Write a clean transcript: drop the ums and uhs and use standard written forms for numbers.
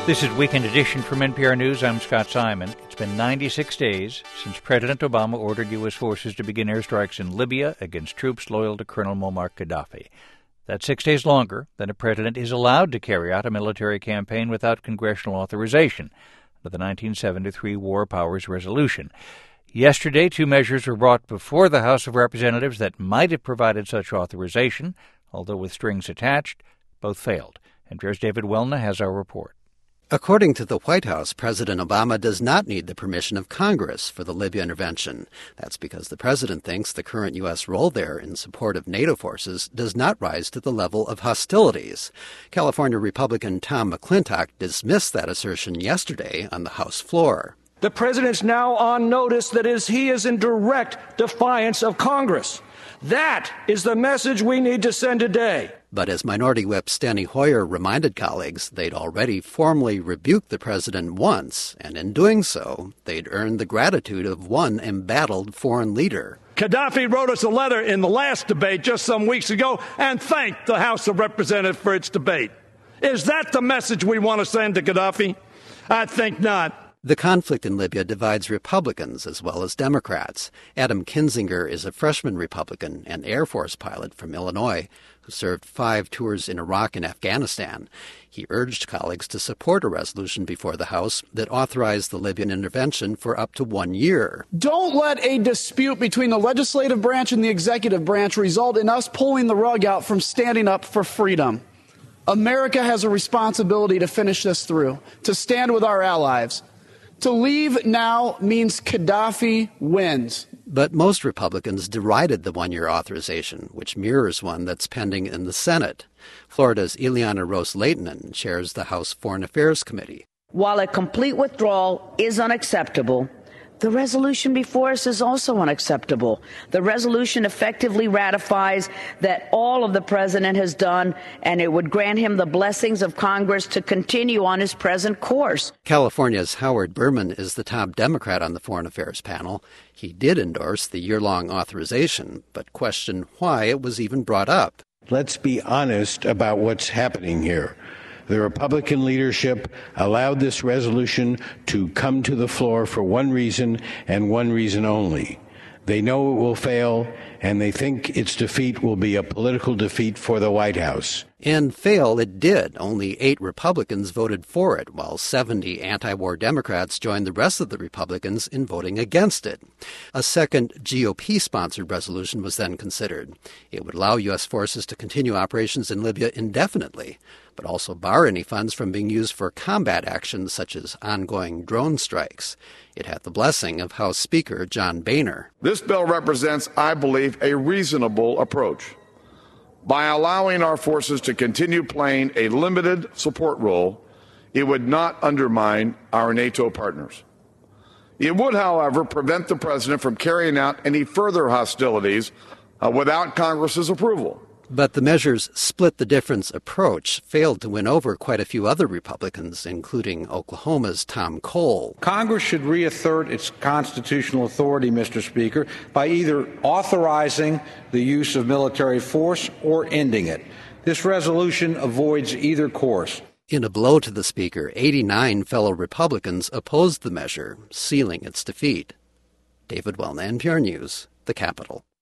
This is Weekend Edition from NPR News. I'm Scott Simon. It's been 96 days since President Obama ordered U.S. forces to begin airstrikes in Libya against troops loyal to Colonel Muammar Gaddafi. That's 6 days longer than a president is allowed to carry out a military campaign without congressional authorization under the 1973 War Powers Resolution. Yesterday, 2 measures were brought before the House of Representatives that might have provided such authorization, although with strings attached. Both failed. NPR's David Welna has our report. According to the White House, President Obama does not need the permission of Congress for the Libya intervention. That's because the president thinks the current U.S. role there in support of NATO forces does not rise to the level of hostilities. California Republican Tom McClintock dismissed that assertion yesterday on the House floor. The president's now on notice that he is in direct defiance of Congress. That is the message we need to send today. But as Minority Whip Steny Hoyer reminded colleagues, they'd already formally rebuked the president once, and in doing so, they'd earned the gratitude of one embattled foreign leader. Gaddafi wrote us a letter in the last debate just some weeks ago and thanked the House of Representatives for its debate. Is that the message we want to send to Gaddafi? I think not. The conflict in Libya divides Republicans as well as Democrats. Adam Kinzinger is a freshman Republican and Air Force pilot from Illinois who served 5 tours in Iraq and Afghanistan. He urged colleagues to support a resolution before the House that authorized the Libyan intervention for up to 1 year. Don't let a dispute between the legislative branch and the executive branch result in us pulling the rug out from standing up for freedom. America has a responsibility to finish this through, to stand with our allies. To leave now means Gaddafi wins. But most Republicans derided the 1-year authorization, which mirrors one that's pending in the Senate. Florida's Ileana Ros-Lehtinen chairs the House Foreign Affairs Committee. While a complete withdrawal is unacceptable, the resolution before us is also unacceptable. The resolution effectively ratifies that all of the president has done, and it would grant him the blessings of Congress to continue on his present course. California's Howard Berman is the top Democrat on the Foreign Affairs panel. He did endorse the year-long authorization, but questioned why it was even brought up. Let's be honest about what's happening here. The Republican leadership allowed this resolution to come to the floor for one reason and one reason only. They know it will fail, and they think its defeat will be a political defeat for the White House. And fail it did. Only 8 Republicans voted for it, while 70 anti-war Democrats joined the rest of the Republicans in voting against it. A second GOP-sponsored resolution was then considered. It would allow U.S. forces to continue operations in Libya indefinitely, but also bar any funds from being used for combat actions such as ongoing drone strikes. It had the blessing of House Speaker John Boehner. This bill represents, I believe, a reasonable approach. By allowing our forces to continue playing a limited support role, it would not undermine our NATO partners. It would, however, prevent the president from carrying out any further hostilities without Congress's approval. But the measure's split-the-difference approach failed to win over quite a few other Republicans, including Oklahoma's Tom Cole. Congress should reassert its constitutional authority, Mr. Speaker, by either authorizing the use of military force or ending it. This resolution avoids either course. In a blow to the Speaker, 89 fellow Republicans opposed the measure, sealing its defeat. David Welna, NPR News, the Capitol.